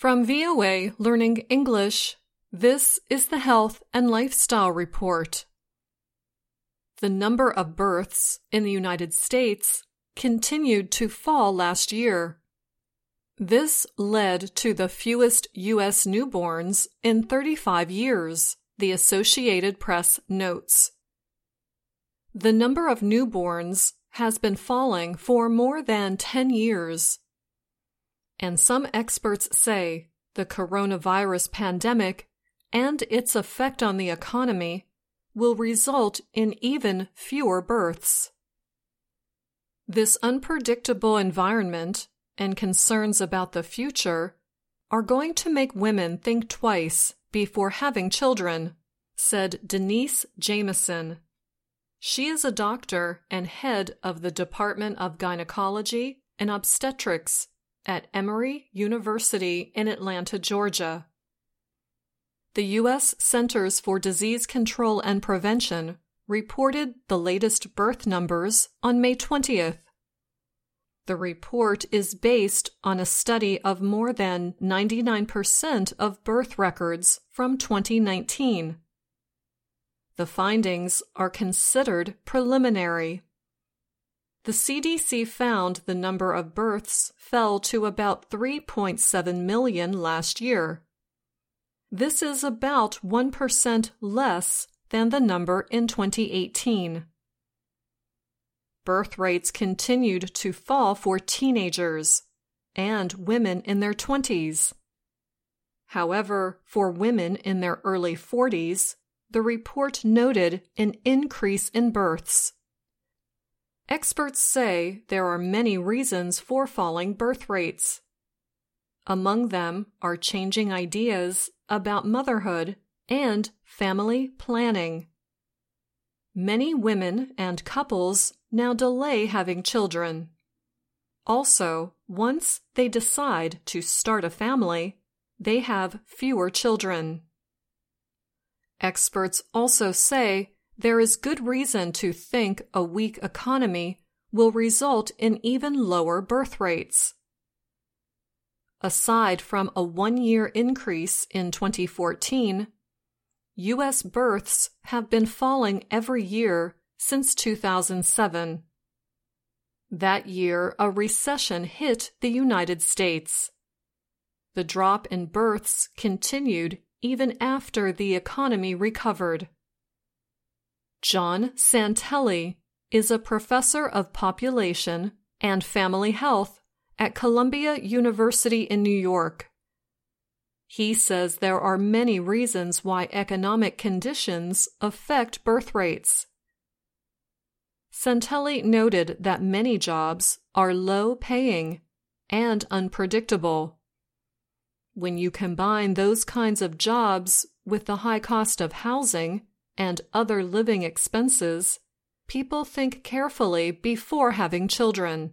From VOA Learning English, this is the Health and Lifestyle Report. The number of births in the United States continued to fall last year. This led to the fewest U.S. newborns in 35 years, the Associated Press notes. The number of newborns has been falling for more than 10 years. And some experts say the coronavirus pandemic and its effect on the economy will result in even fewer births. This unpredictable environment and concerns about the future are going to make women think twice before having children, said Denise Jameson. She is a doctor and head of the Department of Gynecology and Obstetrics at Emory University in Atlanta, Georgia. The U.S. Centers for Disease Control and Prevention reported the latest birth numbers on May 20th. The report is based on a study of more than 99% of birth records from 2019. The findings are considered preliminary. The CDC found the number of births fell to about 3.7 million last year. This is about 1% less than the number in 2018. Birth rates continued to fall for teenagers and women in their 20s. However, for women in their early 40s, the report noted an increase in births. Experts say there are many reasons for falling birth rates. Among them are changing ideas about motherhood and family planning. Many women and couples now delay having children. Also, once they decide to start a family, they have fewer children. Experts also say there is good reason to think a weak economy will result in even lower birth rates. Aside from a one-year increase in 2014, U.S. births have been falling every year since 2007. That year, a recession hit the United States. The drop in births continued even after the economy recovered. John Santelli is a professor of population and family health at Columbia University in New York. He says there are many reasons why economic conditions affect birth rates. Santelli noted that many jobs are low-paying and unpredictable. When you combine those kinds of jobs with the high cost of housing and other living expenses, people think carefully before having children.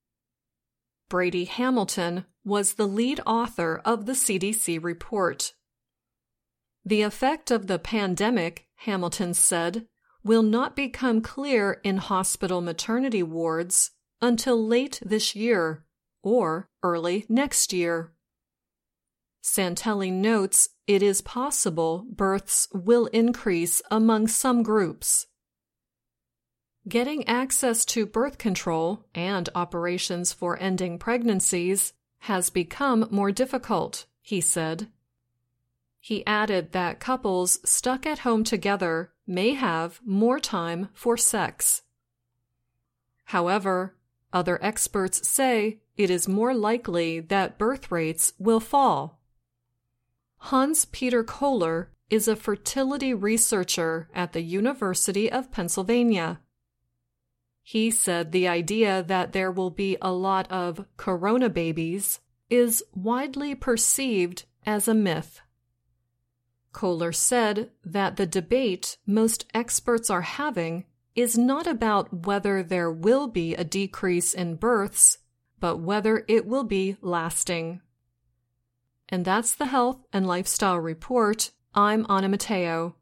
Brady Hamilton was the lead author of the CDC report. The effect of the pandemic, Hamilton said, will not become clear in hospital maternity wards until late this year or early next year. Santelli notes it is possible births will increase among some groups. Getting access to birth control and operations for ending pregnancies has become more difficult, he said. He added that couples stuck at home together may have more time for sex. However, other experts say it is more likely that birth rates will fall. Hans-Peter Kohler is a fertility researcher at the University of Pennsylvania. He said the idea that there will be a lot of corona babies is widely perceived as a myth. Kohler said that the debate most experts are having is not about whether there will be a decrease in births, but whether it will be lasting. And that's the Health and Lifestyle Report. I'm Anna Matteo.